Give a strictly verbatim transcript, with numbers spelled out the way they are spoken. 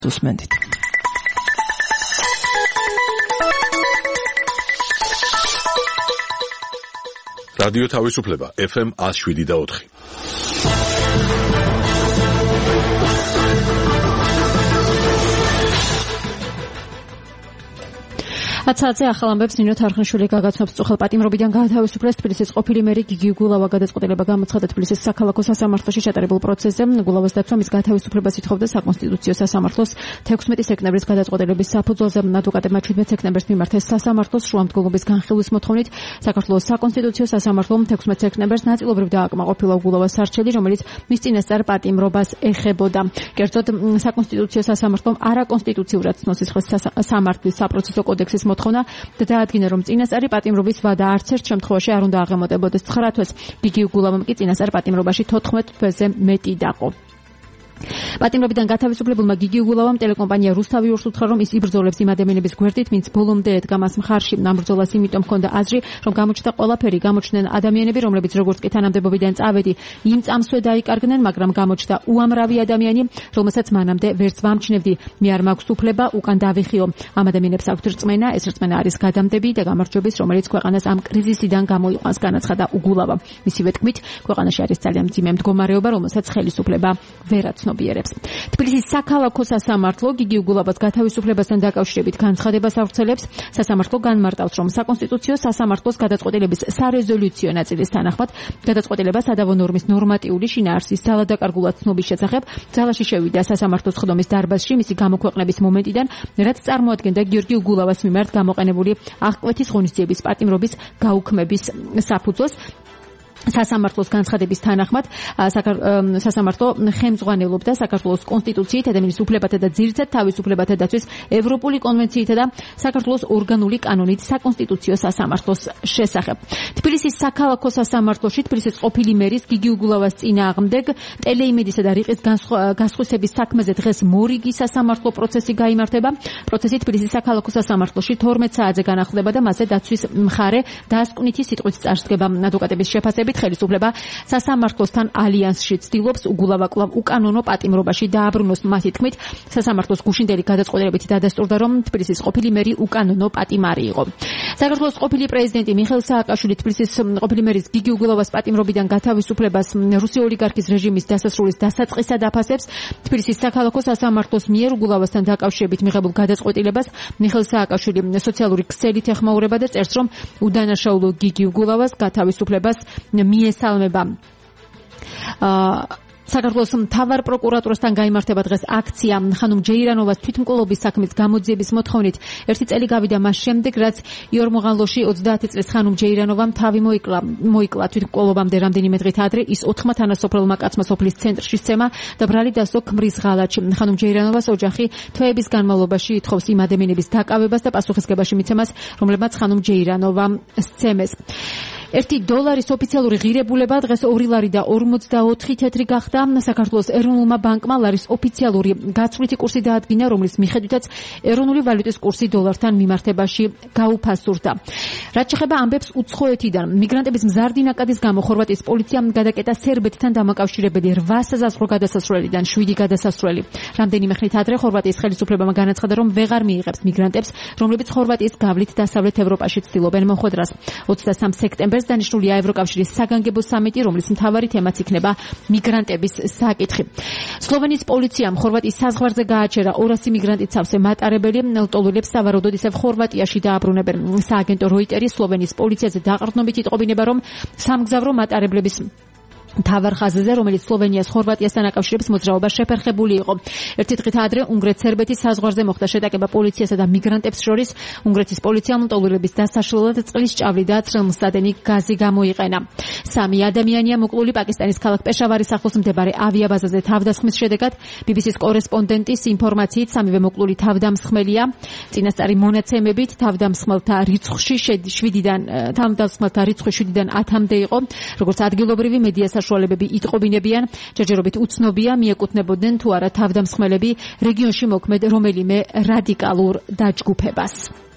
უსმენთ. რადიო თავისუფლება ეფ ემ one oh seven და four. აცაცე ახალ ამბებს ნინო თარხნიშვილი გაგაცნობს წუხელ პატიმრობიდან გაათავისუფლეს თბილისის ყოფილი მერი გიგი გულავა. გადაწყვეტილება გამოცხადა თბილისის საქალაქო სასამართლოში ჩატარებულ პროცესზე. გულავას დაცვა მის გაათავისუფლებას ითხოვდა საკონსტიტუციო სასამართლოს თექვსმეტი სექტემბრის გადაწყვეტილების საფუძველზე. ადვოკატებმა შვიდმეტ სექტემბერს მიმართეს სასამართლოს შუამდგომლობის განხილვის მოთხოვნით. საქართველოს საკონსტიტუციო სასამართლომ თექვსმეტ სექტემბერს ნაწილობრივ დააკმაყოფილა გულავას სარჩელი, რომელიც მის წინასწარ პატიმრობას ეხებოდა. კერძოდ საკონსტიტუციო სასამართლომ არაკონსტიტუციურად ცნოს სისხლის სამართლის საპროცესო კოდექსის მოთხოვნა და დაადგინა, რომ წინასწარი პატიმრობის ვადა არც ერთ შემთხვევაში არ უნდა აღემატებოდეს ცხრა თვეს. გიგი გულავამ კი წინასწარ პატიმრობაში თოთხმეტ თვეზე მეტი დაყო. პატიმრობიდან გათავისუფლებულმა გიგი გულავამ ტელეკომპანია რუსთავი ორს უთხრა, რომ ის იბრძოლებს იმ ადამიანების გვერდით, ვინც ბოლომდე ედგა მას მხარში. ამ ბრძოლას იმიტომ ჰქონდა აზრი, რომ გამოჩნდა ყველაფერი, გამოჩნდნენ ადამიანები, რომლებიც როგორც კი თანამდებობიდან წავედი, იმ წამსვე დაიკარგნენ, მაგრამ გამოჩნდა უამრავი ადამიანი, რომელსაც მანამდე ვერც ვამჩნევდი. მე არ მაქვს უფლება უკან დავიხიო. ამ ადამიანებს აქვთ რწმენა, ეს რწმენა არის გადამდები და გამარჯვების, რომელიც ქვეყანას ამ კრიზისიდან გამოიყვანს, განაცხადა უგულავა. მისივე თქმით, ქვეყანაში არის ძალიან მძიმე მდგომარეობა, რომელსაც ხელისუფლება ვერაცნობს. თბილისის საქალაქო სასამართლო გიგი გულავას გათავისუფლებასთან დაკავშირებით განცხადებას ავრცელებს. სასამართლო განმარტავს, რომ საკონსტიტუციო სასამართლოს გადაწყვეტილების სარეზოლუციო ნაწილის თანახმად გადაწყვეტილება სადავო ნორმის ნორმატიული შინაარსის ძალადაკარგულად ცნობის შესახებ ძალაში შევიდა სასამართლოს ხდომის დარბაზში მისი გამოქვეყნების მომენტიდან, რაც წარმოადგენდა გიორგი გულავას მიმართ გამოყენებული აღკვეთის ღონისძიების პატიმრობის გაუქმების საფუძველს. სასამართლოს განცხადების თანახმად სასამართლო ხელმძღვანელობდა საქართველოს კონსტიტუციით, ადამიანის უფლებათა და ძირითად თავისუფლებათა დაცვის ევროპული კონვენციითა და საქართველოს ორგანული კანონით საკონსტიტუციო სასამართლოს შესახებ. თბილისის საქალაქო სასამართლოში თბილისის ყოფილი მერის გიგი გულავას წინააღმდეგ ტელეიმედისა და რიყის გასხვისების საქმეზე დღეს მორიგი სასამართლო პროცესი გაიმართება. პროცესი თბილისის საქალაქო სასამართლოში თორმეტ საათზე განახლდება და მასზე დაცვის მხარე დასკვნითი სიტყვით წარსდგება. ადვოკატების შეფასებით ხელისუფლება სასამართლოსთან ალიანსში ცდილობს უგულავა კვლავ უკანონო პატიმრობაში დააბრუნოს. მათი თქმით, სასამართლოს გუშინდელი გადაწყვეტილებით დადასტურდა, რომ თბილისის ყოფილი მერი უკანონო პატიმარი იყო. საქართველოს ყოფილი პრეზიდენტი მიხეილ სააკაშვილი თბილისის ყოფილი მერის გიგი გულავას პატიმრობიდან გათავისუფლებას რუსი ოლიგარქის რეჟიმის დასასრულის დასაწყისად აფასებს. თბილისის საქალაქო სასამართლოს მიერ გულავასთან დაკავშირებით მიღებულ გადაწყვეტილებას მიხეილ სააკაშვილი სოციალური ქსელით ეხმაურება და წერს, რომ უდანაშაულო გიგი გულავას გათავისუფლებას მიესალმება. საქართველოს მთავარ პროკურატურასთან გაიმართება დღეს აქცია ხანუმ ჯეირანოვას თვითმკვლელობის საქმის გამოძიების მოთხოვნით. ერთი წელი გავიდა მას შემდეგ, რაც იორმოღალოში ოცდაათი წლის ხანუმ ჯეირანოვამ თავი მოიკლა. მოიკლა თვითმკვლელობამდე რამდენიმე დღით ადრე ის ოთხმა თანასოფლელმა კაცმა სოფლის ცენტრში სცემა და ბრალი დასო ქმრის ღალატში. ხანუმ ჯეირანოვას ოჯახი თვეების განმავლობაში ითხოვს იმ ადამიანების დაკავებას და პასუხისგებაში მიცემას, რომლებმაც ხანუმ ჯეირანოვამ სცემეს. ერთი დოლარის ოფიციალური ღირებულება დღეს ორი ლარი და ორმოცდაოთხი თეთრი გახდა. საქართველოს ეროვნულმა ბანკმა ლარის ოფიციალური გაცვლითი კურსი დაადგინა, რომლის მიხედვითაც ეროვნული ვალუტის კურსი დოლართან მიმართებაში გაუფასურდა. რაც შეეხება ამბებს უცხოეთიდან, მიგრანტების მზარდი ნაკადის გამო ხორვატიის პოლიციამ გადაკეტა სერბეთთან დამაკავშირებელი რვა საზღვრო გადასასვლელიდან შვიდი გადასასვლელი. რამდენიმე ხნით ადრე ხორვატიის ხელისუფლებამ განაცხადა, რომ ვეღარ მიიღებს მიგრანტებს, რომლებიც ხორვატიის გავლით დასავლეთ ევროპაში ცდილობენ მოხვედრას. ოცდასამ სექტემბერს დანიშნულია ევროკავშირის საგანგებო სამიტი, რომლის მთავარი თემაც იქნება მიგრანტების საკითხი. სლოვენიის პოლიციამ ხორვატიის საზღვარზე გააჩერა ორასი მიგრანტის სავსე მატარებელი. ლტოლვილებს სავარაუდოდ ისევ ხორვატიაში დააბრუნებენ. სააგენტო როიტერის სლოვენიის პოლიციაზე დაყრდნობით იტყობინება, რომ სამგზავრო მატარებლების თავარ ხაზზე, რომელიც სლოვენიას ხორვატიასთან აკავშირებს, მოძრაობა შეფერხებული იყო. ერთი დღით ადრე უნგრეთ-სერბეთის საზღვარზე მოხდა შეტაკება პოლიციასა და მიგრანტებს შორის. უნგრეთის პოლიციამ ლტოლვილების დასაშლელად წყლის ჭავლი და წვრილმსადენი გაზი გამოიყენა. სამი ადამიანია მოკლული პაკისტანის ქალაქ პეშავარის ახლოს მდებარე ავიაბაზაზე თავდასხმის შედეგად. ბი ბი სის კორესპონდენტის ინფორმაციით, სამივე მოკლული თავდამსხმელია. წინასწარი მონაცემებით თავდამსხმელთა რიცხვში შვიდიდან თავდამსხმელთა რიცხვი შვიდიდან ათამდე იყო. როგორც ადგილობრივი მედია საშუალებები იტყობინებიან, ჯერჯერობით უცნობია მიეკუთვნებოდნენ თუ არა თავდამსხმელები რეგიონში მოქმედ რომელიმე რადიკალურ დაჯგუფებას.